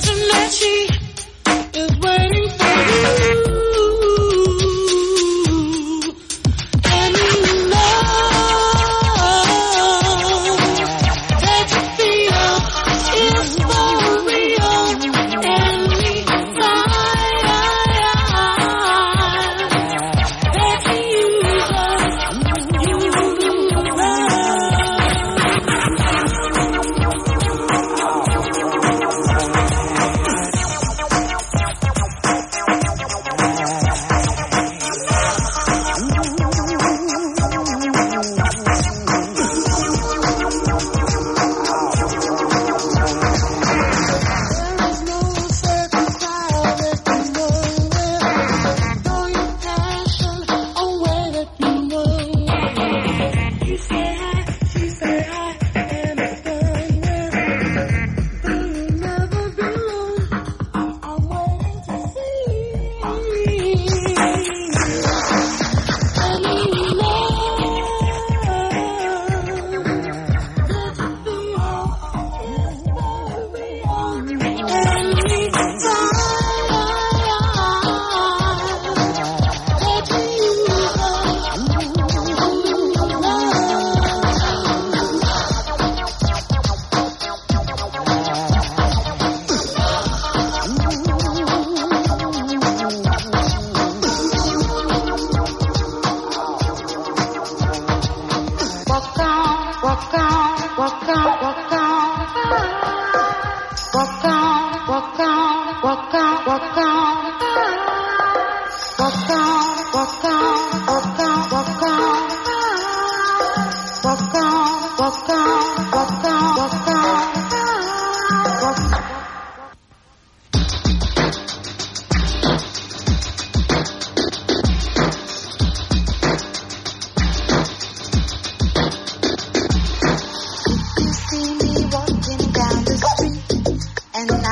And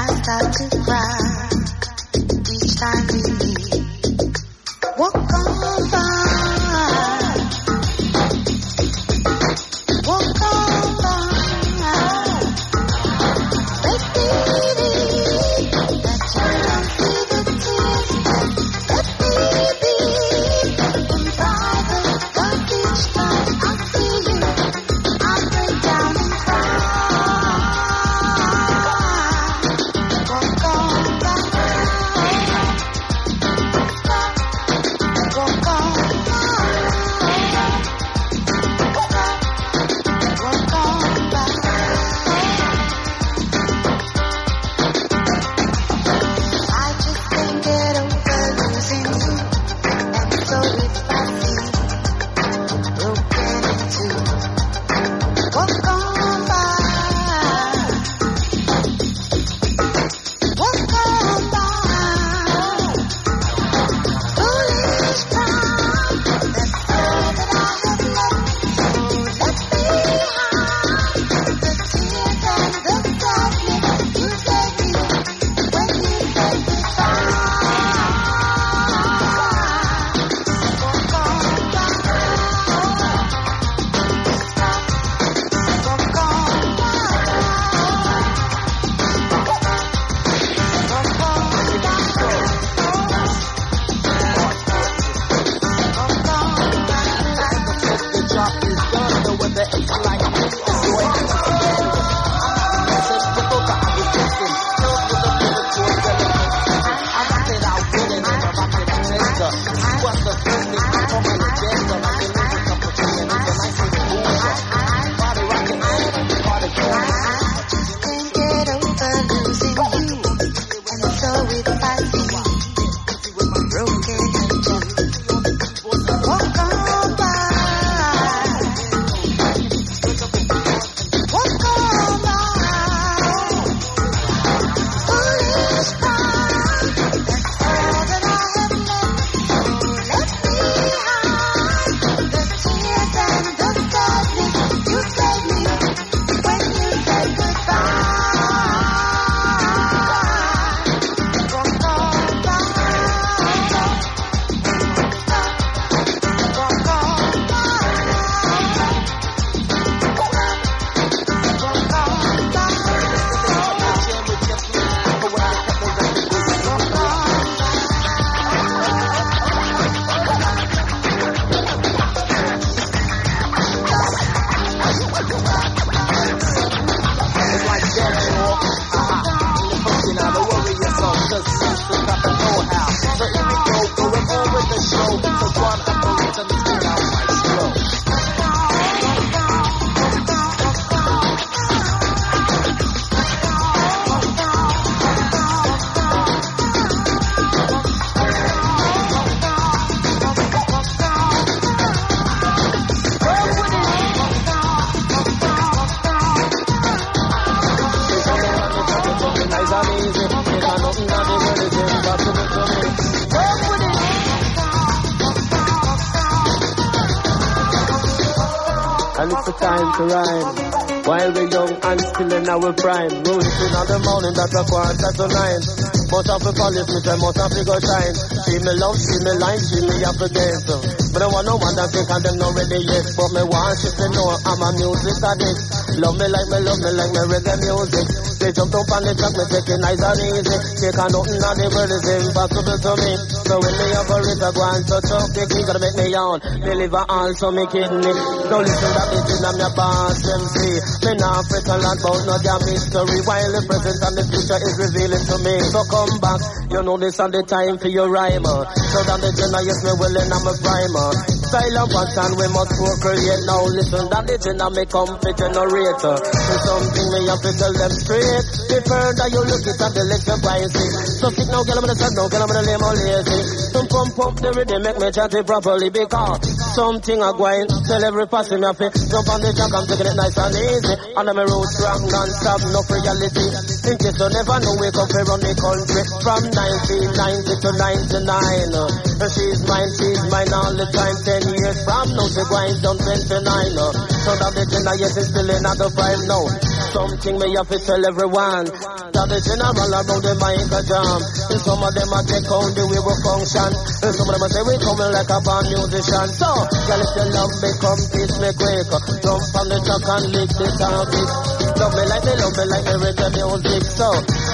to rhyme. While we're young and still in our prime. Rolling in the morning, that's a 9:15. Most of the police, me say, most of the go shine. See me love, see me line, see me have to dance. But I want no one that think and them not ready yet. But me want shit to know I'm a music addict. Love me like me reggae music. They jump up on the track, me take it nice and easy. Take a nothing on the world is impossible to me. So when me have a rhythm, I go and touch up the key, gonna make me yawn. Me liver also me kidney. Don't listen that bitch in I'm your boss MC. Me not fret a lot about no damn mystery. While the present and the future is revealing to me. So come back, you know this and the time for your rhymer. So down the general, yes me well and I'm a primer. Style of pattern we must procreate. Now listen that the general me come for generator. So something me have to tell them straight. The further you look it at the lecture pricey. So sit now, girl, I'm gonna sit now, girl, I'm gonna lay more lazy. Some pump the rhythm, make me chant it properly. Because something I going, tell every person me have to jump on the jack, I'm taking it nice and easy. Under my road strong, non-stop, no reality. In case you never know, wake up and run the country. From 1990 to 99. She's mine all the time. 10 years from now, she going down 29. So that the gender, yes, it's still in at the 5 now. Something me have to tell everyone. That the general around the mic a jam. And some of them are take on the way we function. And some of them say we coming like a band musician. So, girl, if you love me, come kiss me quick. Jump on the track and lick the topic. Love me like the reggae music. So,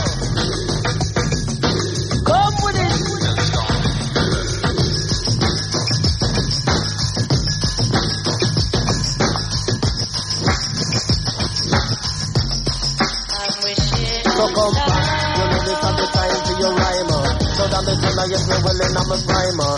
come with it. So come back, you know this at the time for your rhymer. So that the general, yes, me well and I'm a primer.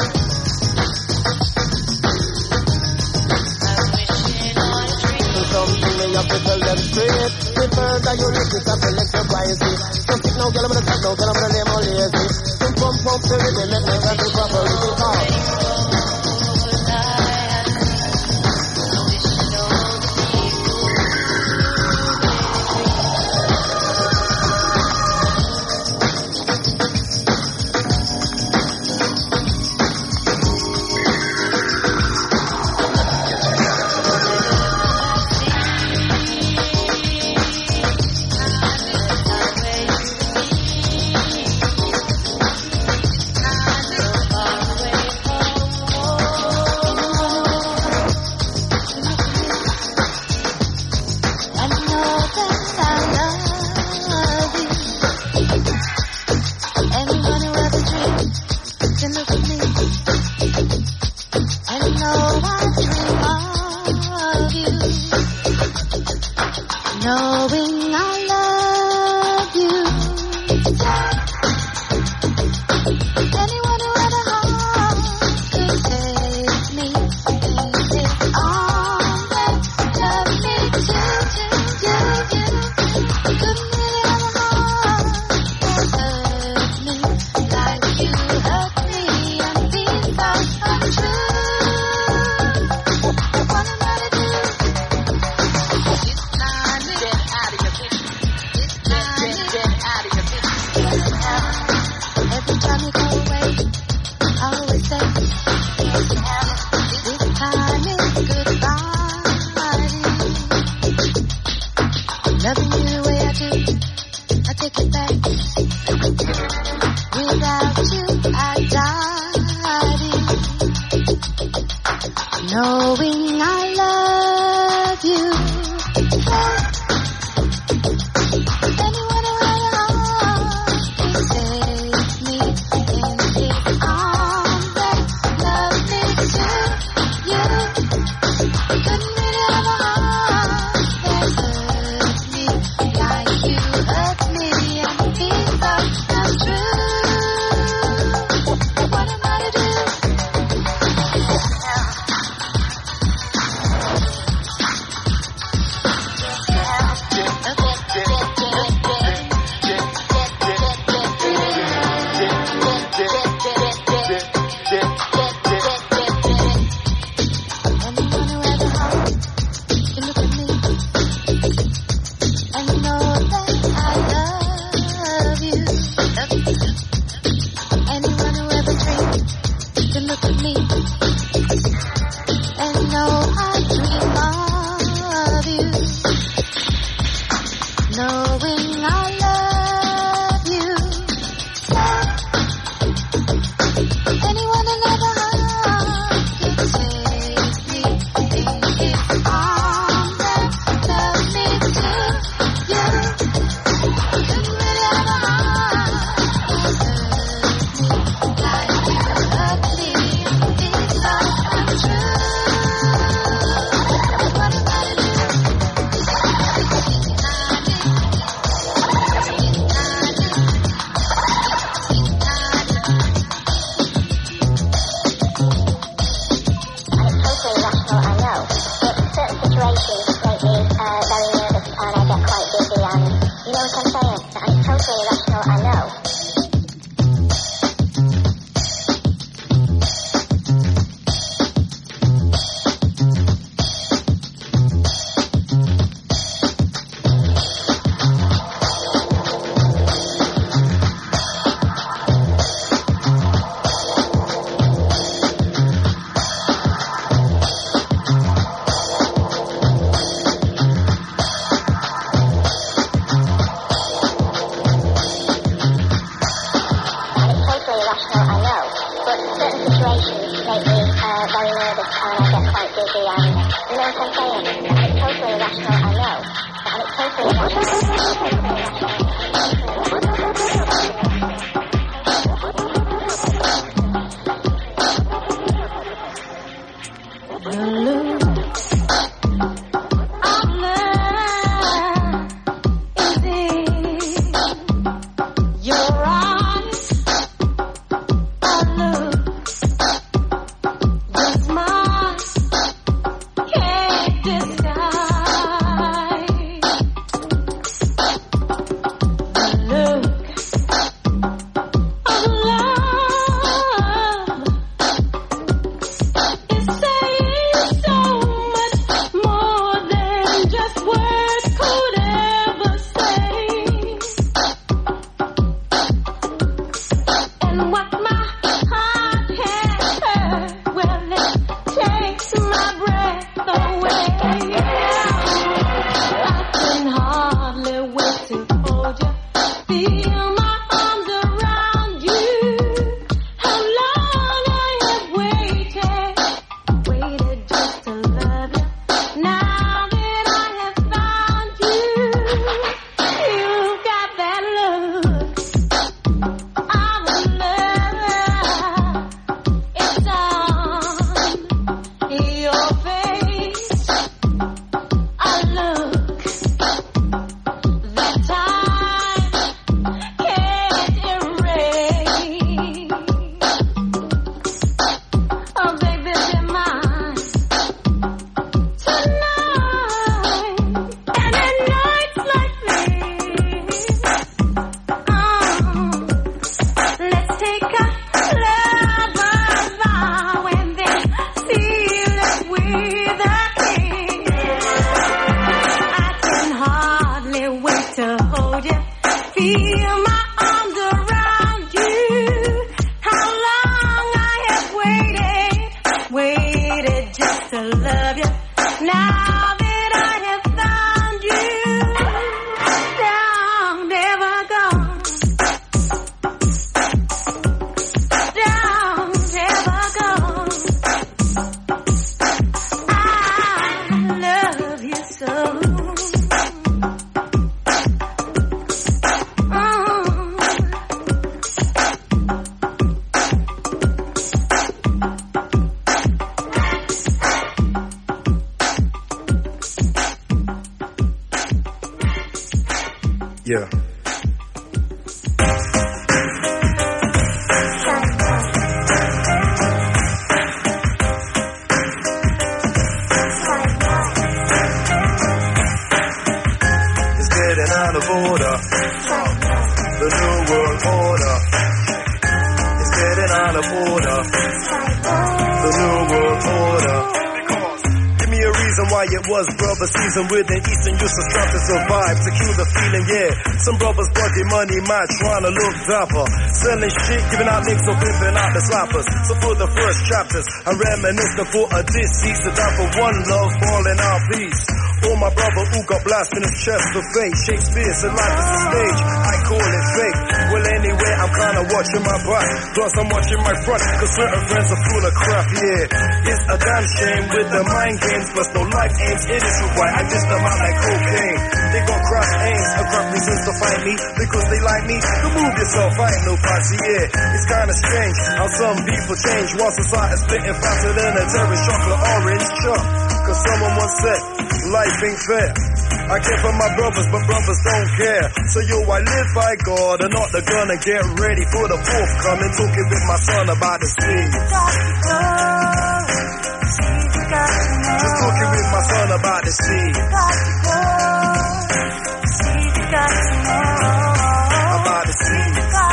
So something me have to tell them straight. The further you look it at the lecture pricey. So sit now, girl, I'm gonna sit now, girl, I'm gonna lay more lazy. So pump the rhythm, make me have to properly because Yeah. It's getting out of order. The new world order. It's getting out of order. The new world order. Because give me a reason reason why it was brother season within Eastern used to strive to survive, to kill the feeling, yeah. Some brothers body money mad, trying to look dapper, selling shit, giving out links or pimping out the slappers. So for the first chapters, I reminisce the thought of deceased, to die for one love, falling out peace. All my brother who got blast in his chest for fate. Shakespeare said life is a stage, I call it fake. Well anyway, I'm kinda watching my back, plus I'm watching my front, cause certain friends are full of crap, yeah. It's a damn shame with the mind games, plus no life aims. It isn't why I just them out like cocaine. They got crap aims, a crap reasons to fight me, because they like me. Remove yourself, I ain't no party, yeah. It's kinda strange how some people change, while society's splitting faster than a terrorist chocolate orange chop. Cause someone once said, life ain't fair. I care for my brothers, but brothers don't care. So yo, I live by God and not the gun, and get ready for the forthcoming. Talking with my son about the seas. Just talking with my son about the seas. About the seas.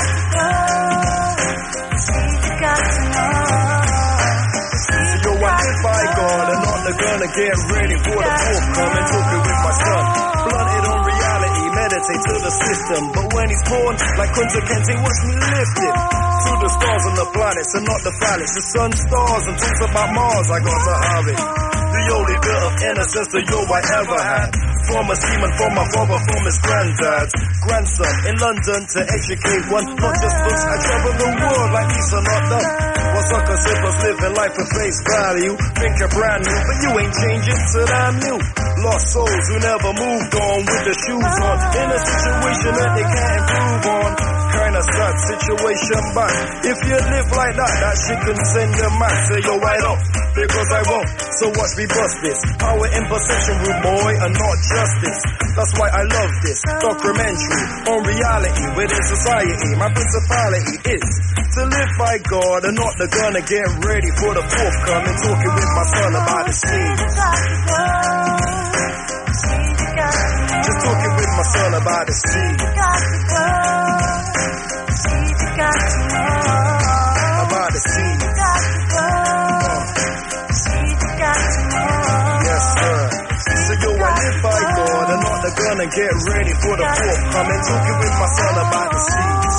So yo, I live by God and not the gun, and get ready for the forthcoming. Talking with my son. Blunted on reality, meditate to the system. But when he's born, like Kunta Kinte, watch me lift him to the stars and the planets, and not the phallics. The sun, stars, and talks about Mars, I got to have it. The only bit of innocence that yo I ever had. From a seaman, from my father, from his granddad's grandson in London to educate one. Not just books, I travel the world like these are not done. What sucker sippers living life at face value. Think you're brand new, but you ain't changing to damn new. Lost souls who never moved on with the shoes on, in a situation that they can't improve on. Kinda sad situation, but if you live like that, that shit can send your man to your right off. Because I won't, so watch me bust this. Power in possession room, boy, and not justice. That's why I love this documentary on reality within society. My principality is to live by God and not the gun, and get ready for the forthcoming. Talking with my son about the seas. Just talking with my son about the seas. About the seas. Yes, sir. So yo, I live by God and not the gun, and get ready for the forthcoming. Talking with my son about the seas.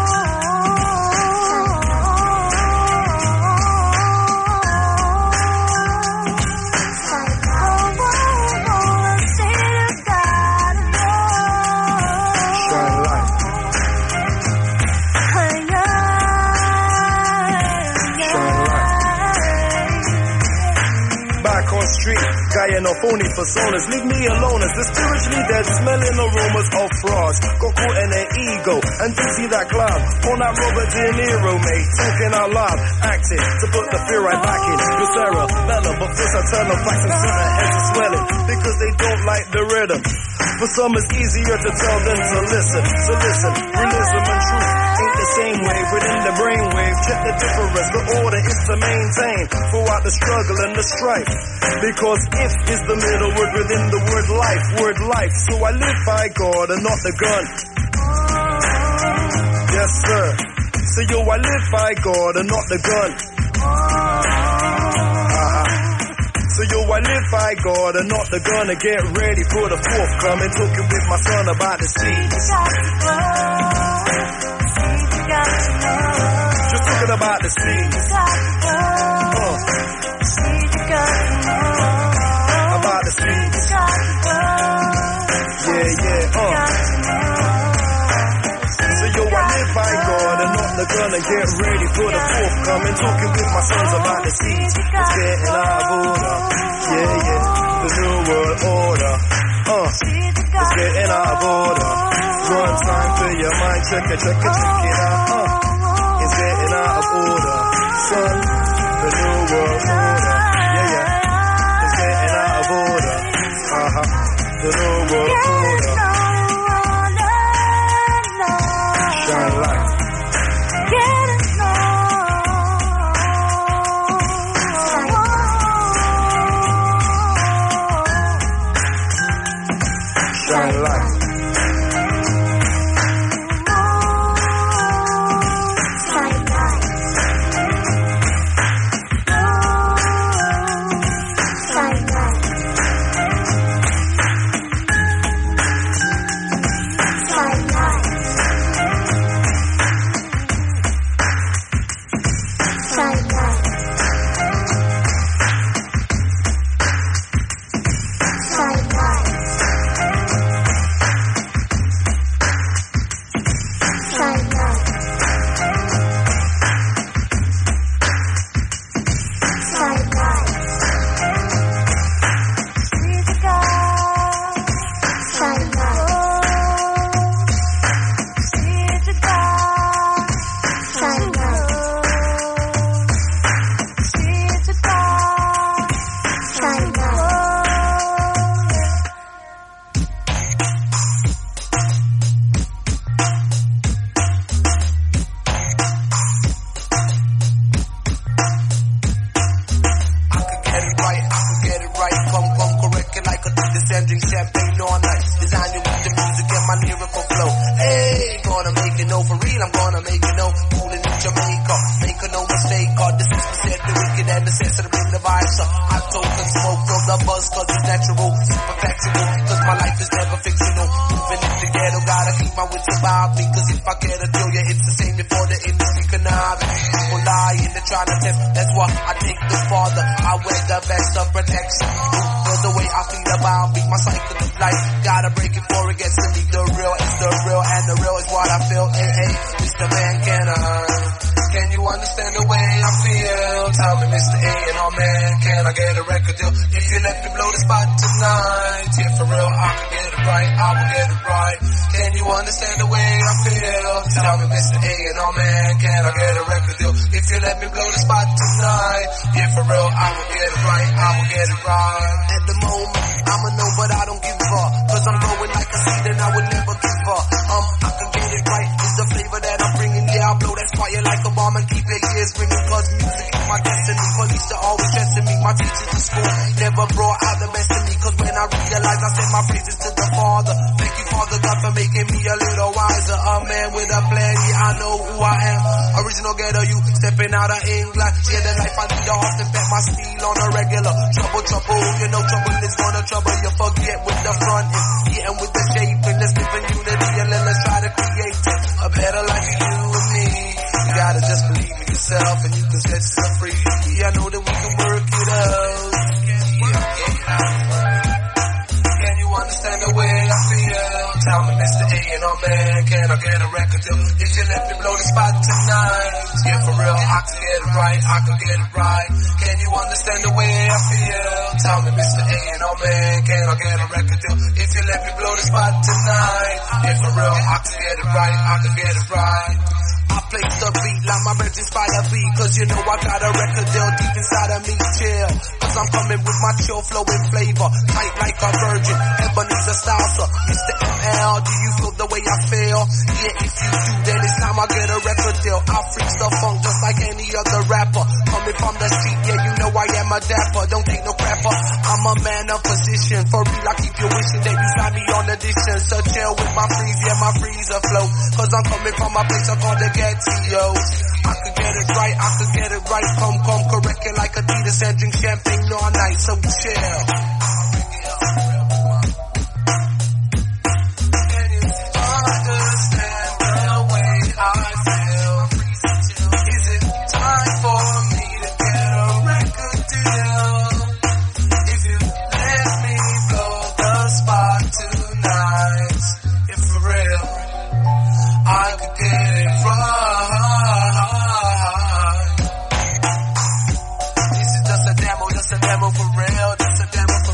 Guy enough only personas, leave me alone as the spiritually dead, smelling aromas of fraud. Got caught in their ego and didn't see that cloud on that Robert De Niro, mate. Talking out loud, acting to put the fear right back in. You're Sarah Bella, but first I tell them facts and certain heads are swelling because they don't like the rhythm. For some it's easier to tell than to listen. So listen, realism and truth ain't the same way within the brainwave. Check the difference, the order is to maintain throughout the struggle and the strife. Because if is the middle word within the word life. So I live by God and not the gun. Yes, sir. So yo, I live by God and not the gun. So yo, I live by God and not the gun, and get ready for the forthcoming. Talking with my son about the seas. Just talking about the seas. About the seas. Yeah. So yo, I live by God and not the gun, and get ready for the forthcoming. Talking with my sons about the seas. It's getting out of order. Yeah. The new world order. It's getting out of order. One time for your mind, check it out. It's getting out of order. Son, the new world order. Yeah. It's getting out of order. The new world order. Shine light. Shine light. Hey, gonna make it, no, for real, I'm gonna make it, no. Cooling in Jamaica, make no mistake, God, the system said the wicked and the sense of the bring the vibes up. I told the smoke from the buzz, cause it's natural, super factual, cause my life is never fictional. Moving in the ghetto, gotta keep my wits about me, cause if I get a deal, yeah, it's the same before the industry conniving. People lie and they're trying to test, that's why I take this farther. I wear the best of protection. The way I feel about me, my cycle of life, gotta break it before it gets to me. The real is the real, and the real is what I feel. Hey, hey, Mr. Man, can you understand the way I feel? Tell me, Mr. A&R Man, can I get a record deal? If you let me blow the spot tonight, yeah, for real, I can get it right, I will get it right. Can you understand the way I feel? Tell me, Mr. A&R Man, can I get a record deal? If you let me blow the spot tonight, yeah, for real, I will get it right, I will get it right. At the moment, I'ma know, but I don't give up, cause I'm growing like a seed and I would never give up. I can get it right, it's the flavor that I'm bringing, yeah, I blow that fire like a bomb and keep your ears ringing, cause music is my destiny. Police are always testing me, my teachers in school never brought out the best in me, cause when I realized I send my praises to the Father. Thank you, Father God, for making me a little wiser. A man with a plan, yeah, I know who I am. Original ghetto, you stepping out of England. Yeah, the life I need to often bet my steel on a regular. Trouble, you know trouble is gonna trouble you. Forget with the front end, getting with the shape and let's live in unity and let's try to create a better life for you and me. You gotta just believe in yourself and you can set yourself free. Yeah, I know that we can work it out. Can you understand the way I feel? Tell me, Mr. A&R Man, can I get a record deal? If you let me blow the spot tonight, yeah, for real, I can get it right, I can get it right. Can you understand the way I feel? Tell me, Mr. A&R Man, can I get a record deal? If you let me blow the spot tonight, yeah, for real, I can get it right, I can get it right. I play the beat like my birds inspire beat, cause you know I got a record deal deep inside of me, chill. Cause I'm coming with my chill flowing flavor, tight like a virgin, Ebenezer Salsa. Mr. ML, do you feel the way I feel? Yeah, if you do, then it's time I get a record deal. I'll freak the funk just like any other rapper. Coming from the street, yeah, you know I am a dapper. Don't take no crapper, I'm a man of position. For real, I keep you wishing that you sign me on addiction. So chill with my freeze, yeah, my freezer flow. Cause I'm coming from a place I call the Ghetto. I could get it right, I could get it right. Come, correct it like Adidas and drink champagne all night, so we chill. Can you understand the way I feel? Is it time for me to get a record deal? If you let me blow the spot tonight, if for real, I could get it right. This is just a demo for real, just a demo for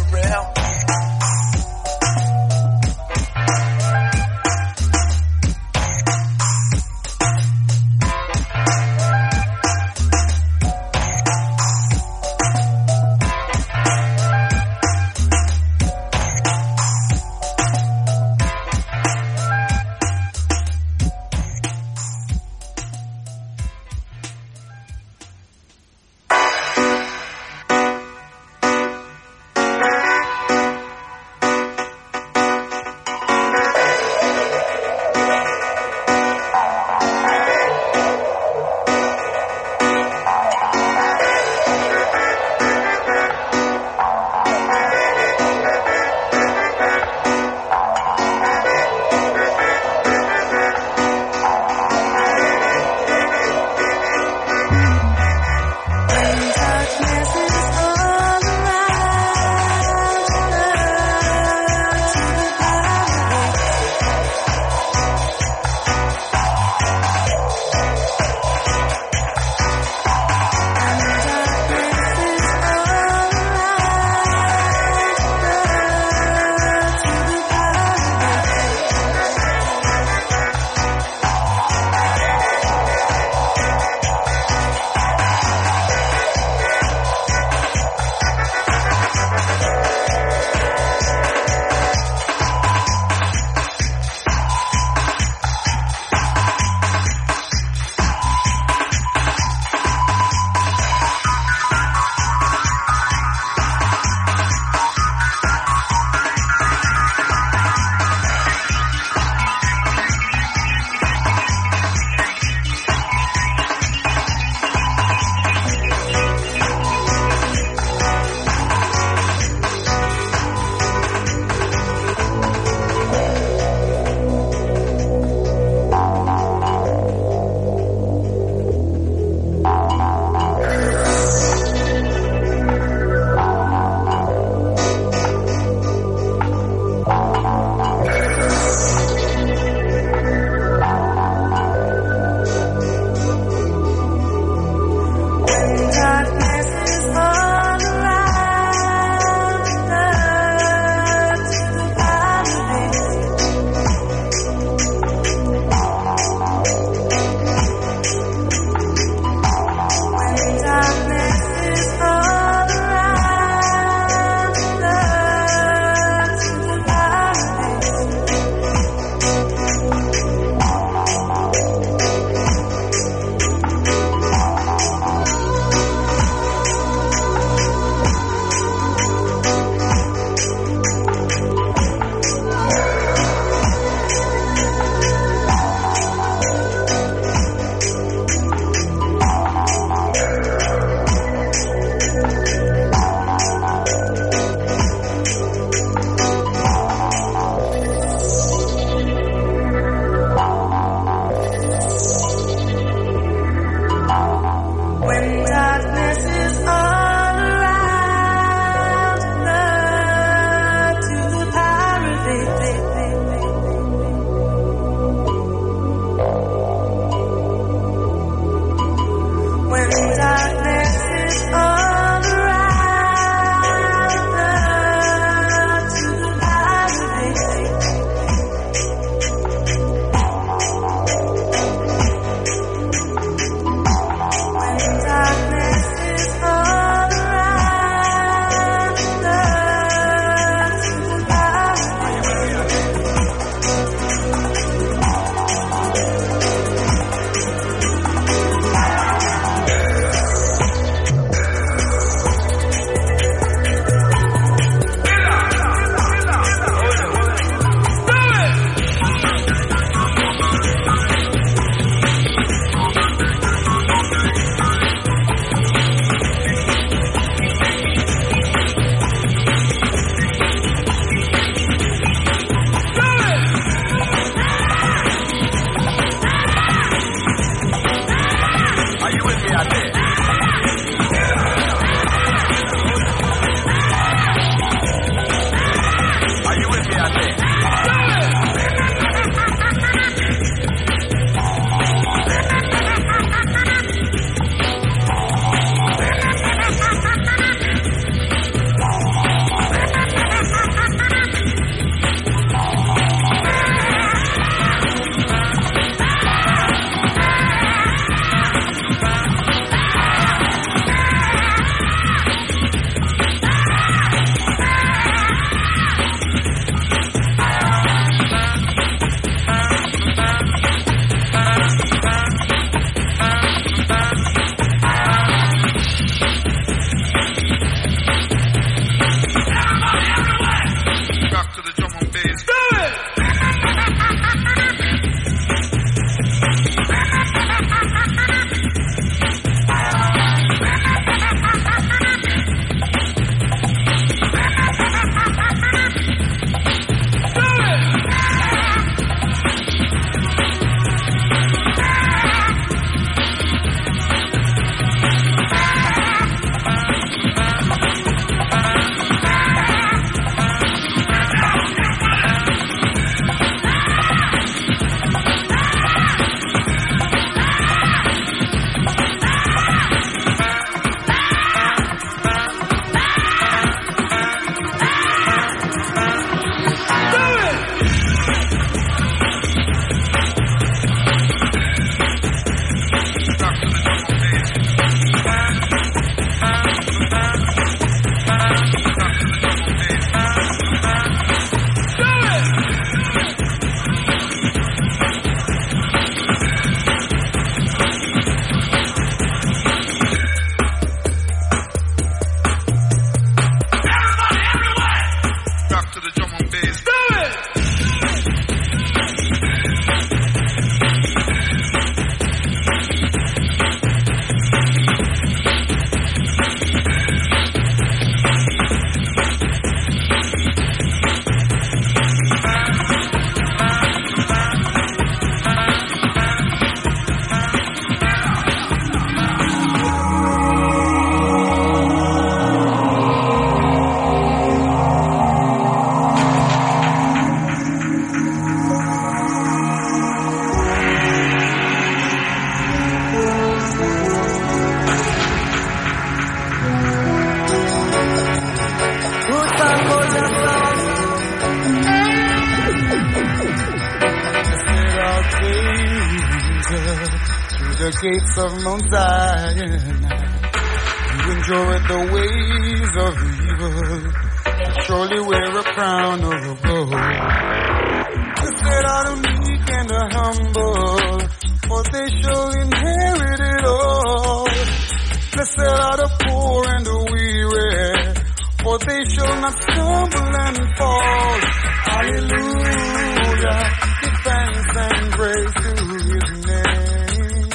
enter through the gates of Mount Zion. You enjoy the ways of evil, surely wear a crown of gold. Blessed are the meek and the humble, for they shall inherit it all. Blessed are the poor and the weary, for they shall not stumble and fall. Hallelujah, give thanks and praise to His name.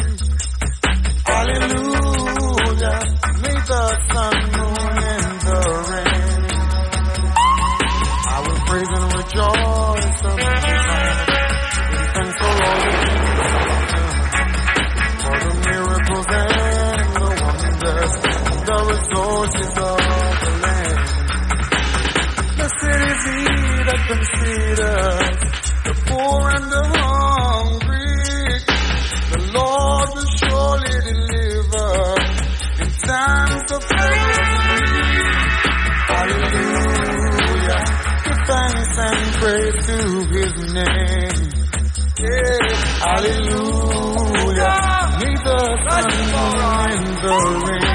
Hallelujah, may the sun, moon, and the rain. I will praise and rejoice of His name. Give thanks for all the things for the miracles and the wonders, the resources of the land. Blessed is He that considers the poor and the hungry. The Lord will surely deliver in times of need. Hallelujah, give thanks and praise to His name. Yeah. Hallelujah, may the sun and the rain.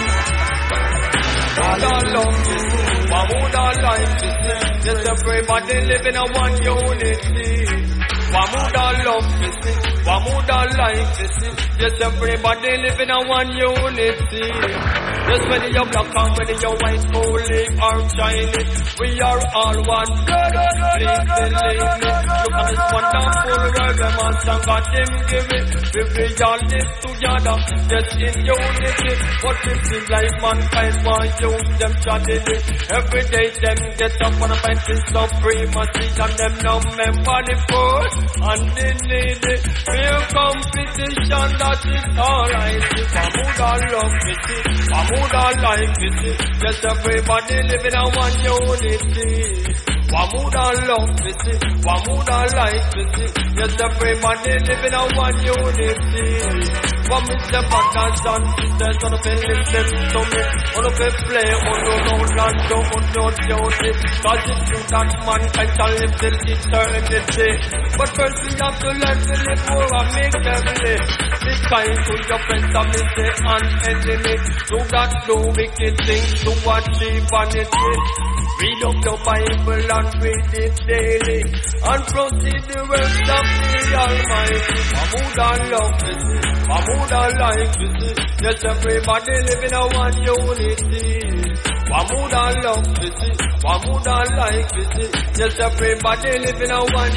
Why would I like to see? Just everybody living in one unity. Why would I love to see? Why would I like to see? Just everybody living in one unity. Just whether you're black or whether you're white, holy or shiny, we are all one. Please believe me. Look at this wonderful world, the master God Him give it. We all live together, just in unity. What it seems like mankind want use them strategy. Every day them get up and fight this supremacy, and them no member the poor and the needy. Fear competition, that is alright. If I would all love to see, I would all like to see, just everybody living in one unity. Why would I love to see? Why would I like to see? Just everybody living in one unity. For me, the brothers and sisters, on the listen to me, on the play, on the road, and on the duty. Cause it's true that mankind can live till eternity. But first we have to learn to live more and make them live. Be kind to your friends and say and enemy. Do not do wicked things to achieve vanity. Read up the Bible and read it daily, and proceed the works of the Almighty. Mahmoud I love to see, Mahmoud I like to see, yes everybody living in one unity. Mahmoud I love to see, Mahmoud I like to see, yes everybody living in one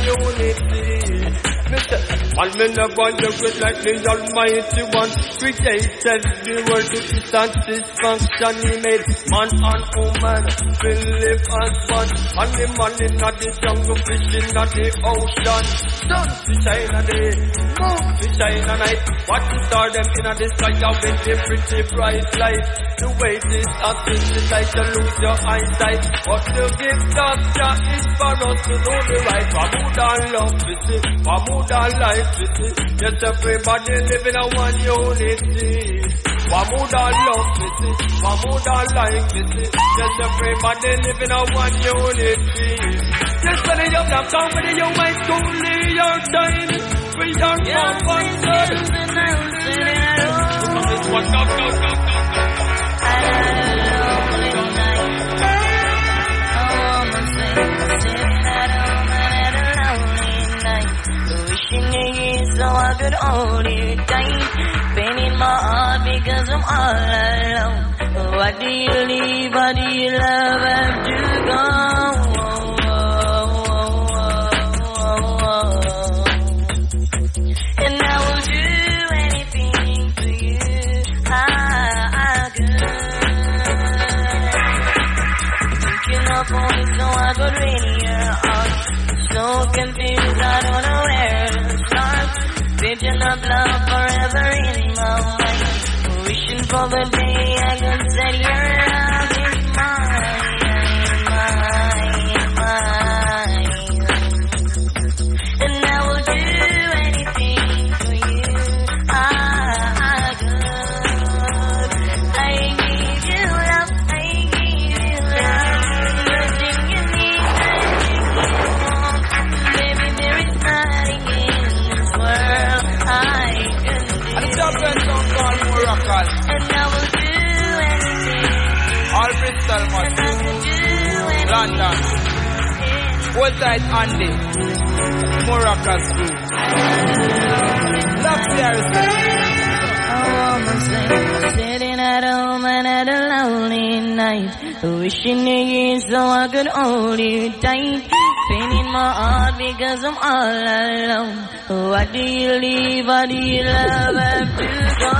unity. And me never look like the Almighty One created the world to his satisfaction. He made man and woman will live as one. And the man in the jungle fishing at the ocean. Sun to shine at day, moon to shine at night. What to start them in the sky with the pretty bright light. The way this happens is like to lose your eyesight. But the gift of Jah is for us to know the right. Mahmoud I love to see, Mahmoud I like to see, yes everybody living in one unity. Mahmoud I love to see, Mahmoud I like to see, yes everybody living in one unity. Yes, whether you're black or whether you're white, only your time, we are from one side. So I could hold it tight, pain in my heart because I'm all alone. What do you leave, what do you love, have to go? And I will do anything for you, I could. Thinking up on it so I could read your heart. So confused, I don't know where to start. Vision of love forever in my mind. Wishing for the day I can set your love in mine. And I will do anything for you, I could. I give you love, I give you love. Nothing you need, nothing you want. Baby, there is nothing in this world I Miracle. And I will do anything. All Bristol must. London. What's that, Andy? Miracles too. Love Harrison. A woman sitting at home and at a lonely night, wishing the years so I could hold you tight. Pain in my heart because I'm all alone. What do you leave? What do you love? Have to go.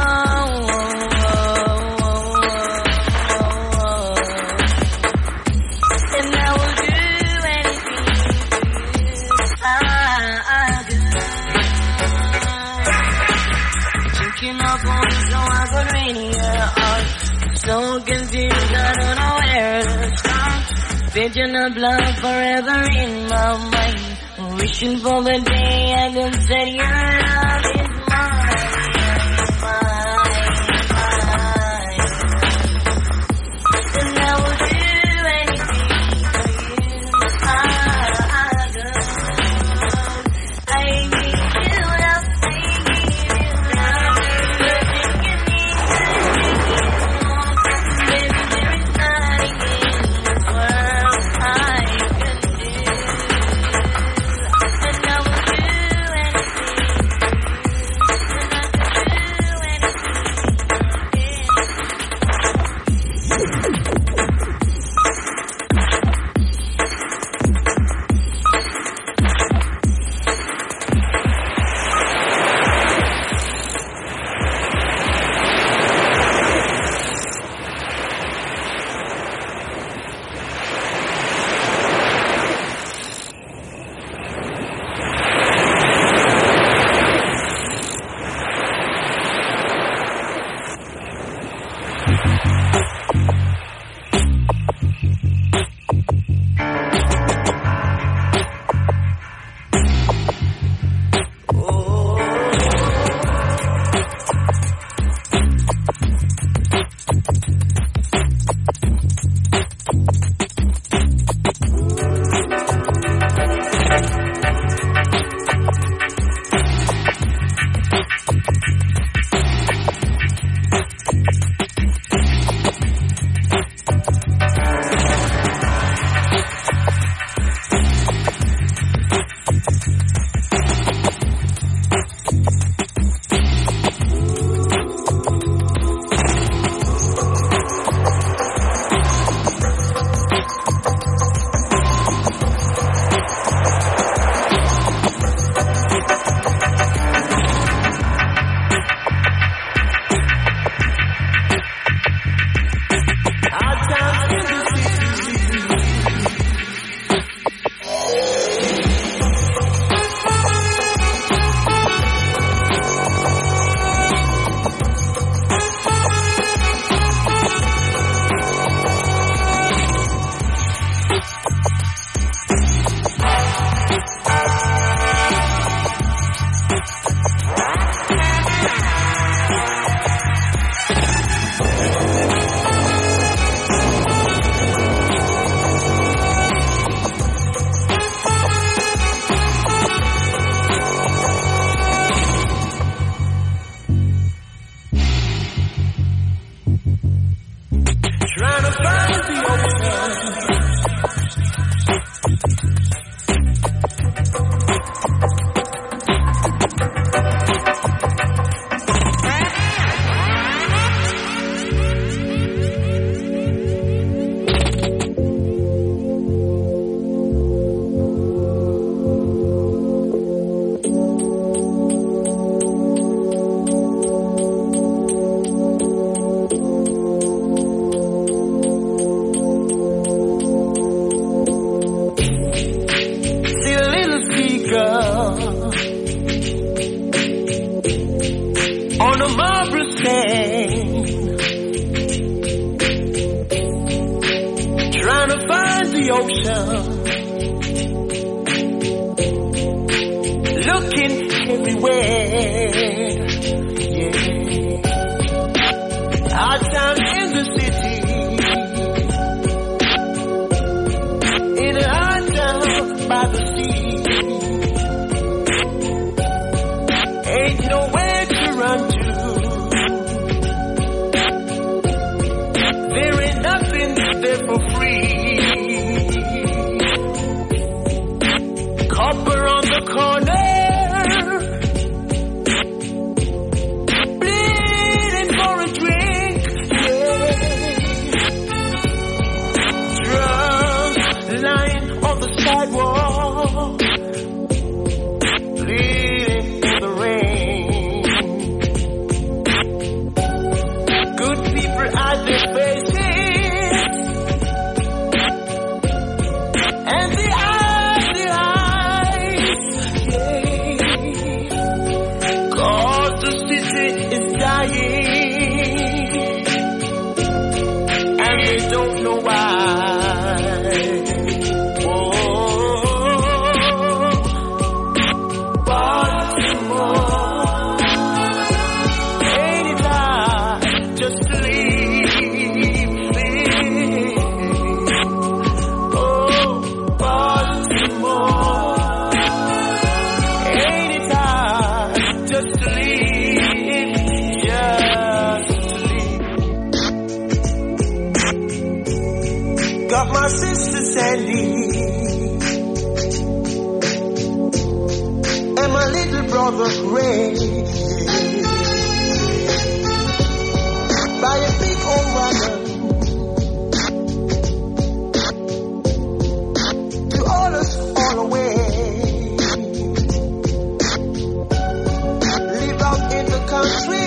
And I will do anything I could. Taking up on me so I could rain your heart. So confused, I don't know where to start. Vision of love forever in my mind. Wishing for the day I could say your love is mine, mine. And I will do anything for you. I could. I need you love, I need you love. You're taking me to the baby, there is nothing in this world I can do. And I will do anything. never free. Copper on the corner, bleeding for a drink. Yeah. Drugs lying on the sidewalk, bleeding in the rain. Good people at their faces, and the eyes, yeah. 'Cause the city is dying, and they don't know why. Got my sister Sandy and my little brother Ray. By a big old wagon to all us all away. Live out in the country.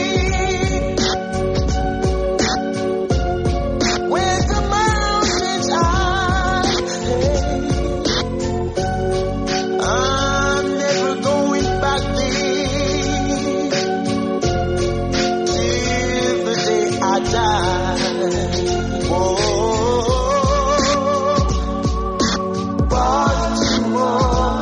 Baltimore.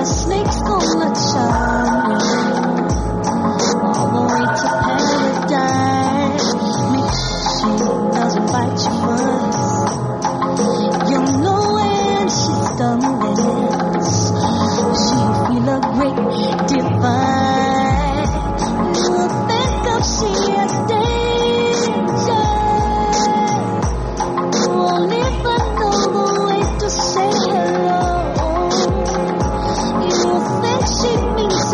snakes gonna charm all the way to paradise. Maybe she doesn't bite you once. You know when she stumbles, she feel a great divine. You think of she is danger. You won't even know the way to say hello. You think she means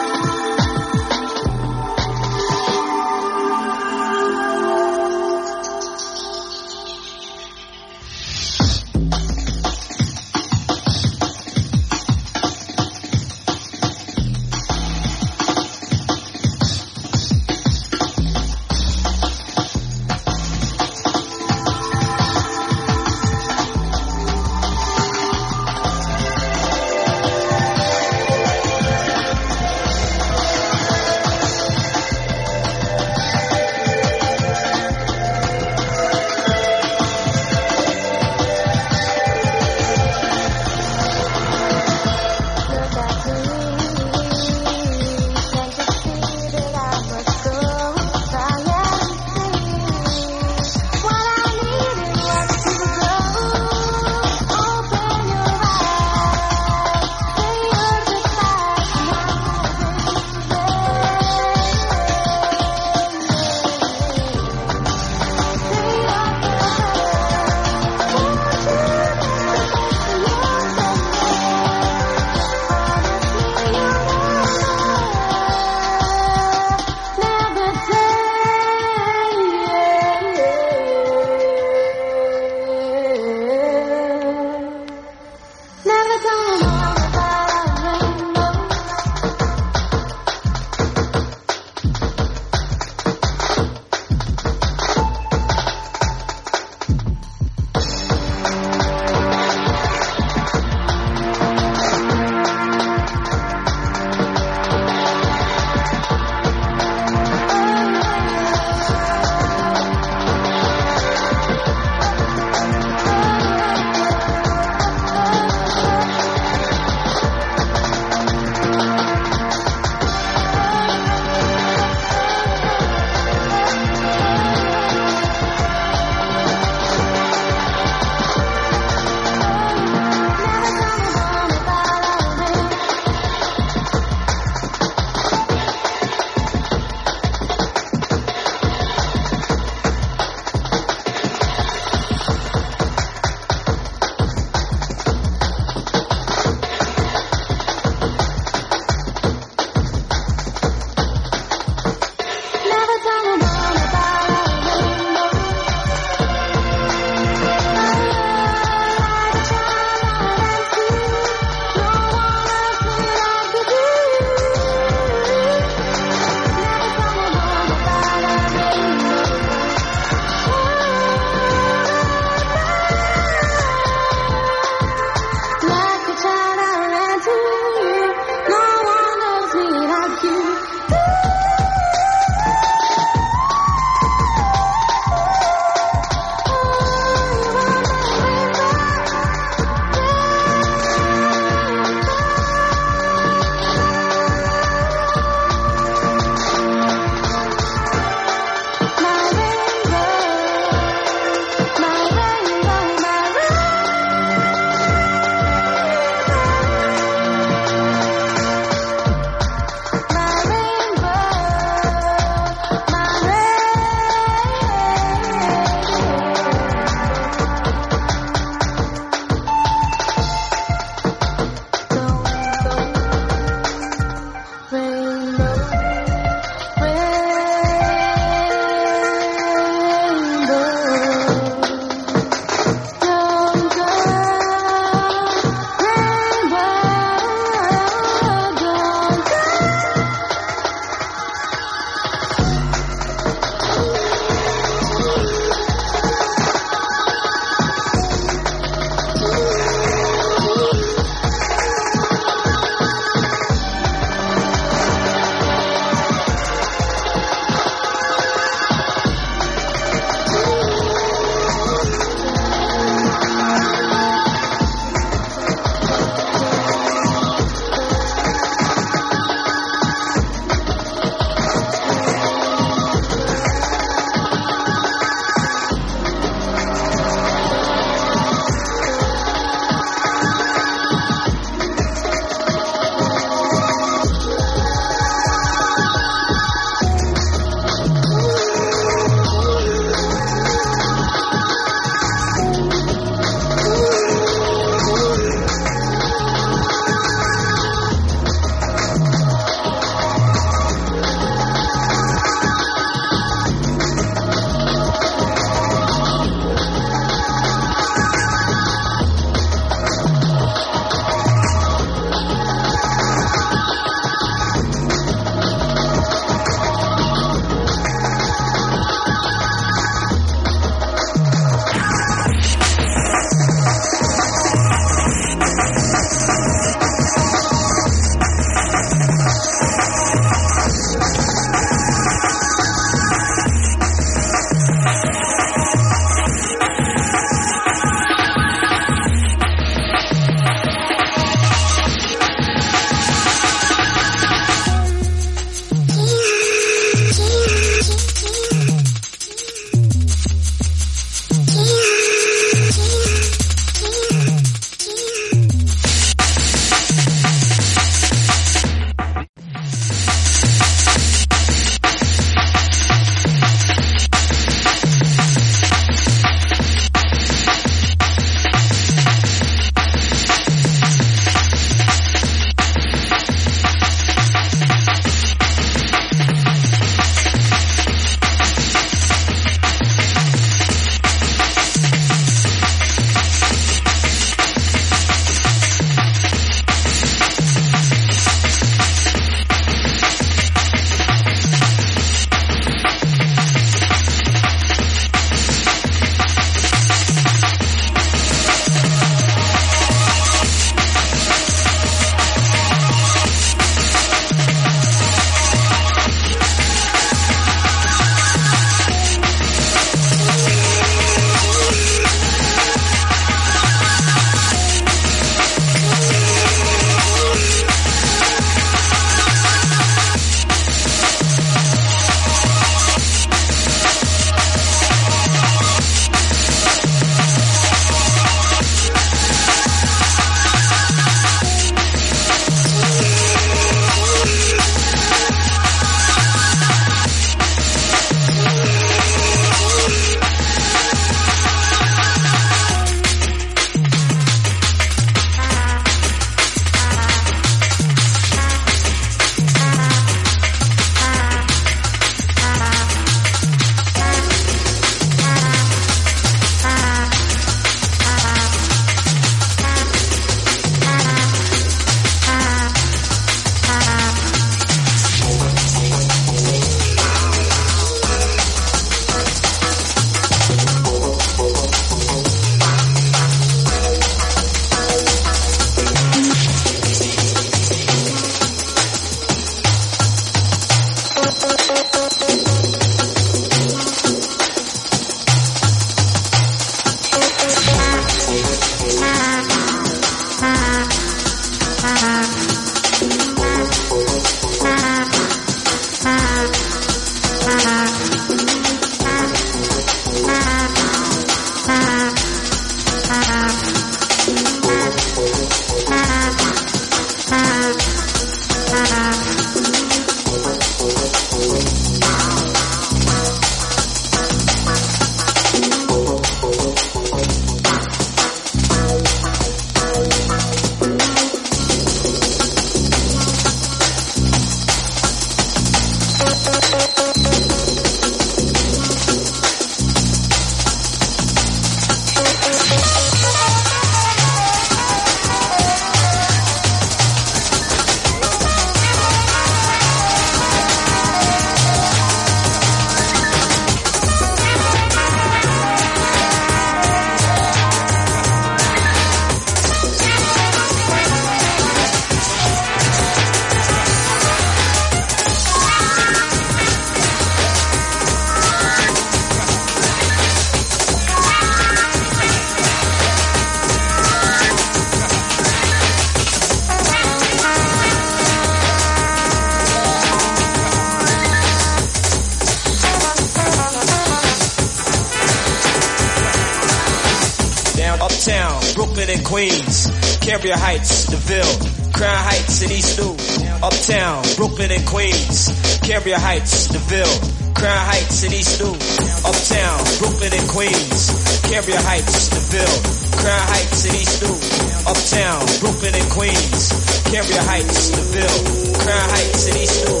Uptown, Brooklyn and Queens, Cambria Heights, DeVille, Crown Heights and East New. Uptown, Brooklyn and Queens, Cambria Heights, DeVille, Crown Heights and East New. Uptown, Brooklyn and Queens, Cambria Heights, DeVille, Crown Heights and East New. Uptown, Brooklyn and Queens, Cambria Heights, DeVille, Crown Heights and East New.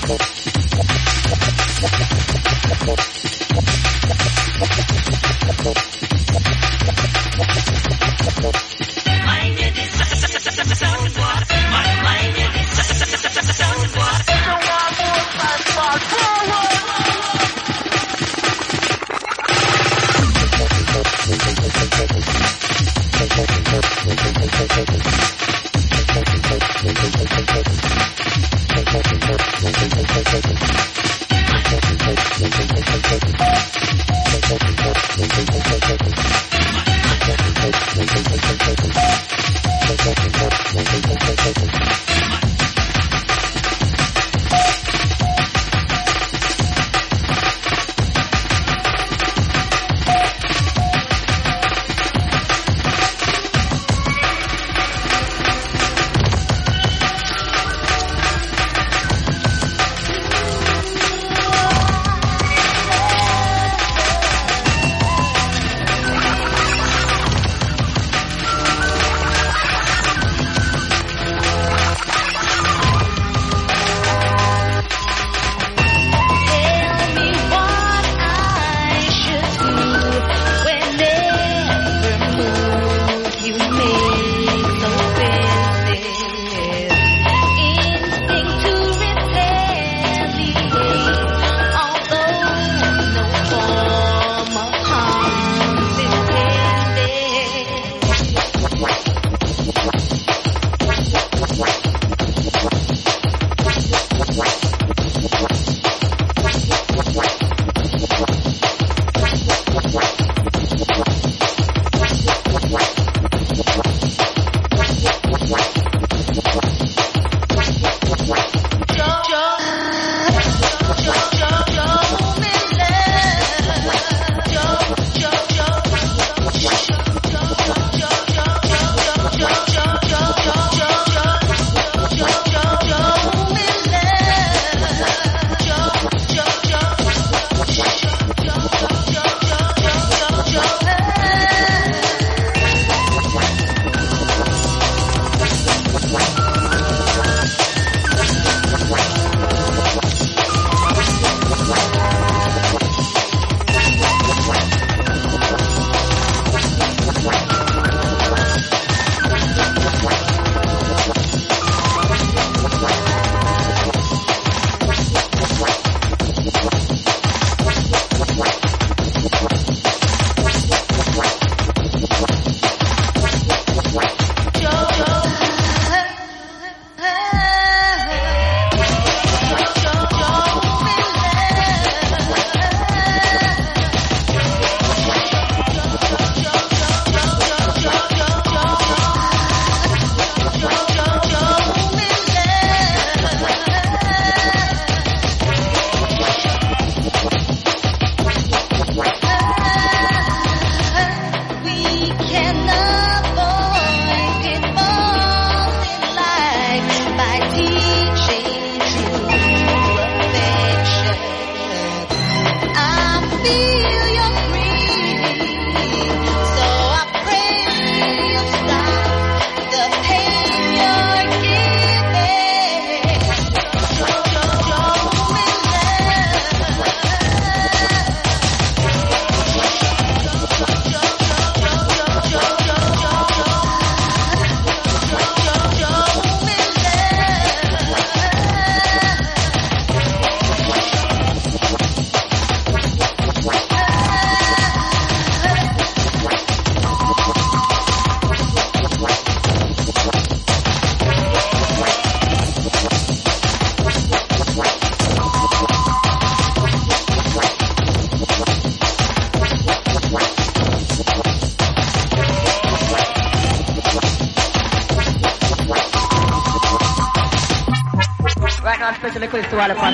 special request to all the fans.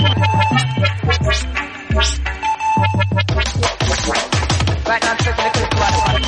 Right now, special request to all the fans.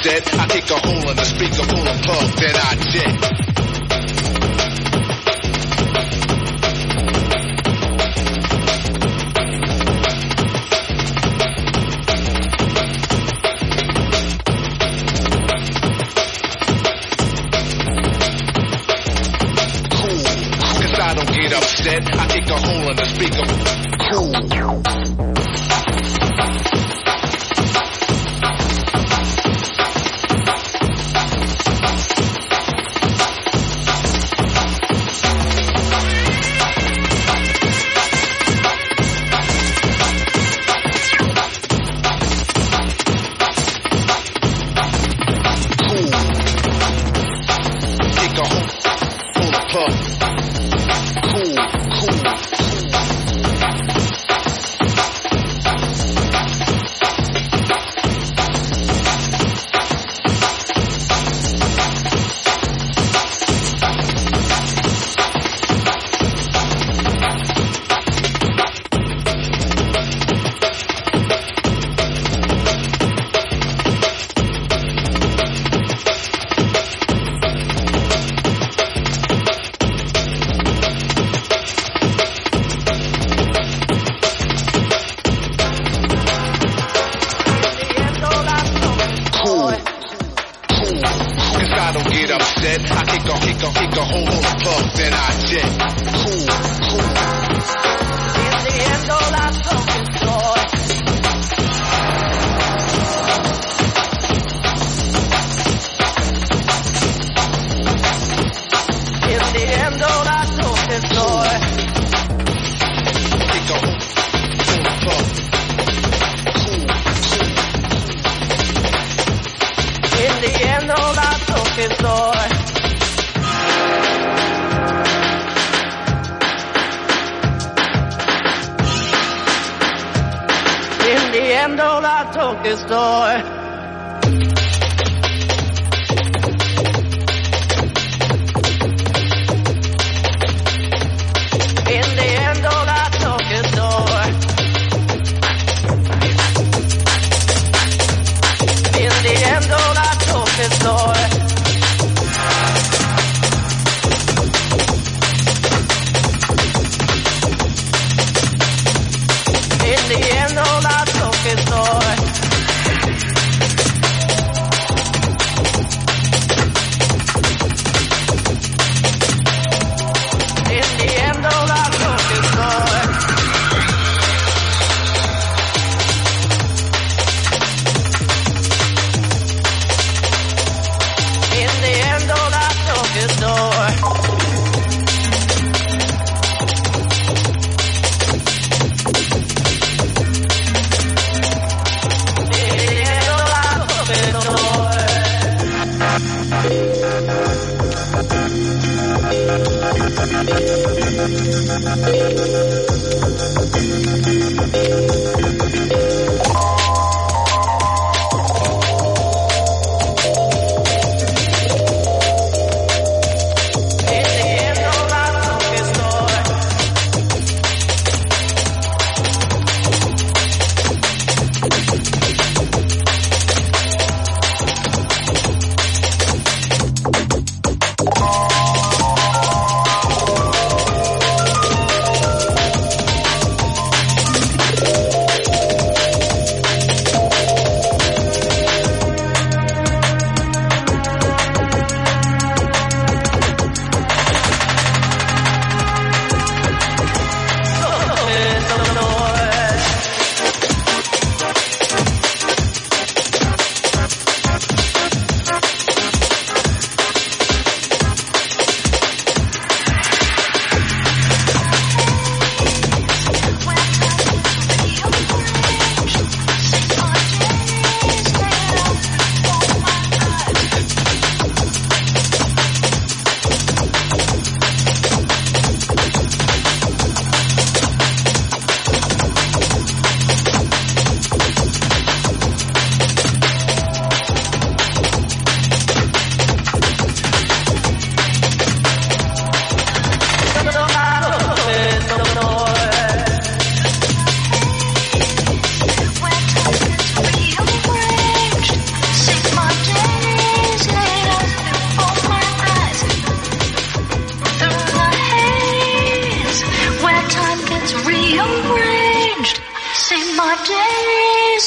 upset, I kick a hole in the speaker full of plug, then I jet. Upset, I kick a hole in the speaker. Cool.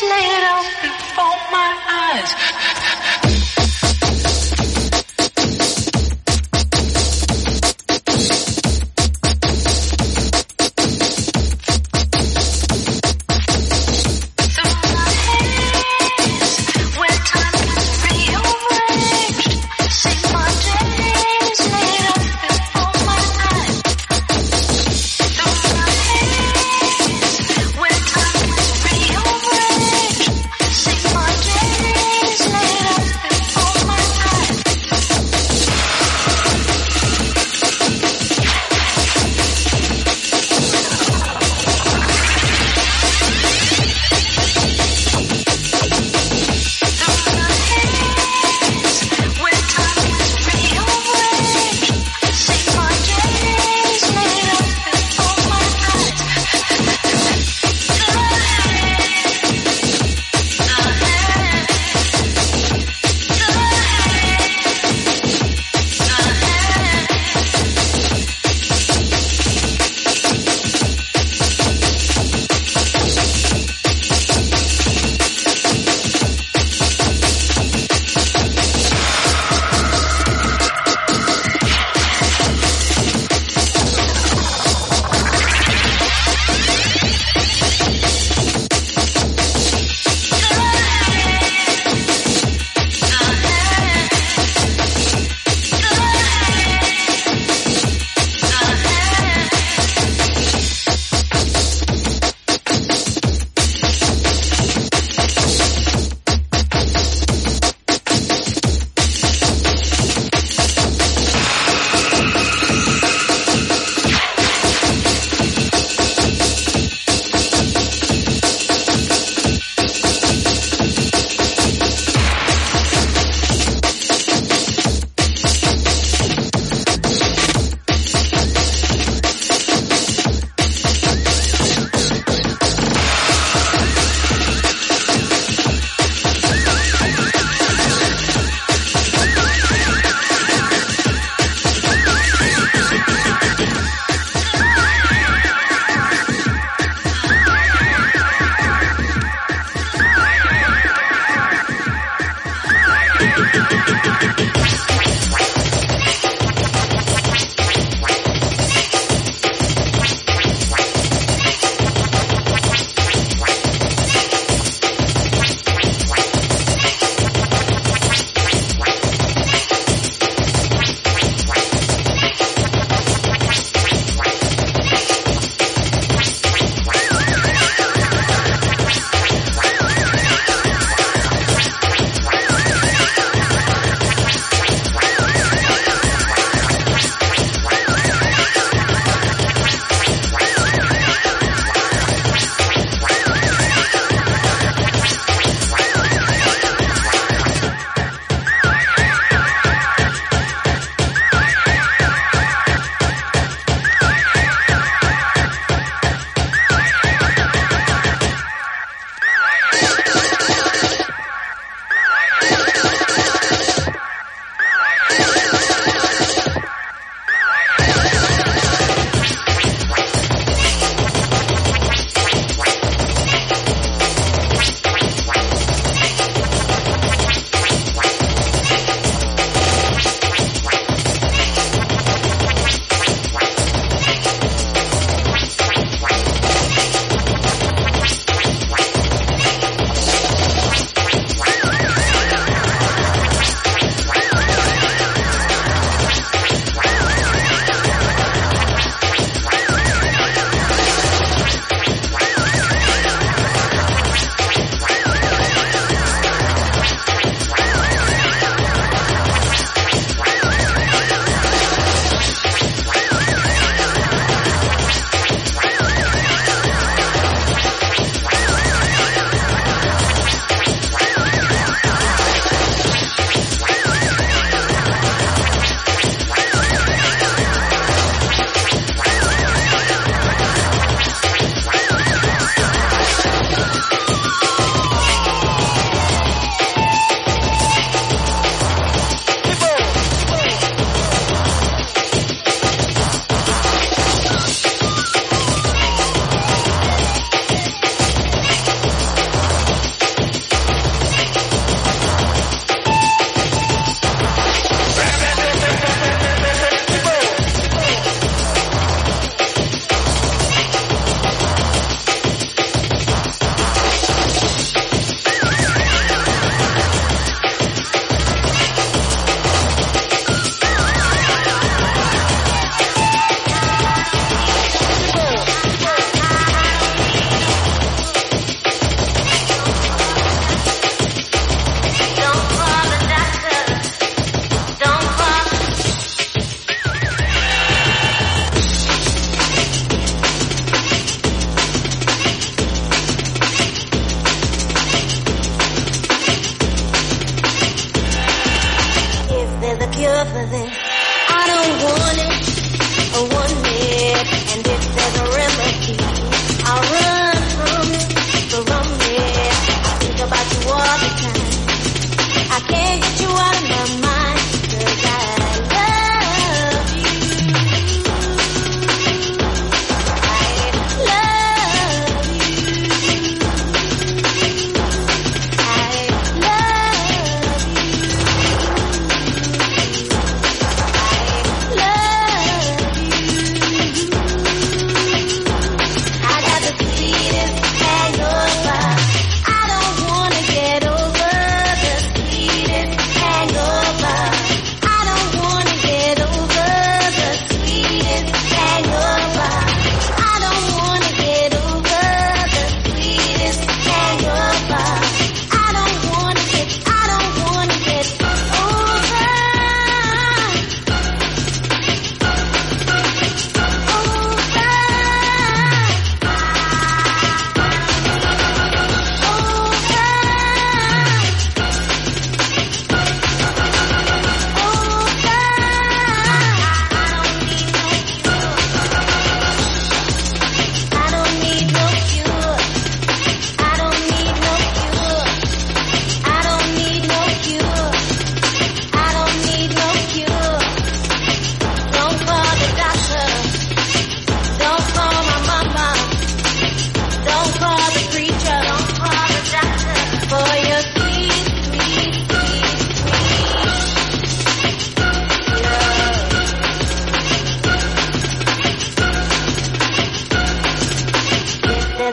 laid out before my eyes. Later.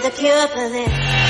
There's a cure for this.